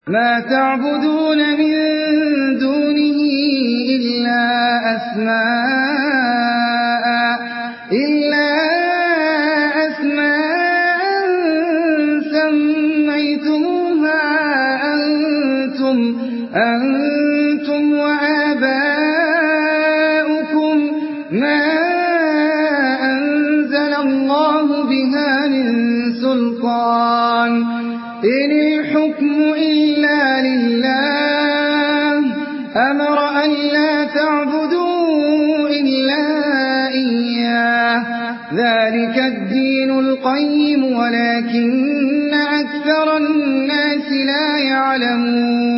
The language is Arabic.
ما تعبدون من دونه إلا أسماء سميتموها أنتم وآباؤكم ما أنزل الله بها من سلطان إن الحكم إلا لله أمر أن لا تعبدوا إلا إياه ذلك الدين القيم ولكن أكثر الناس لا يعلمون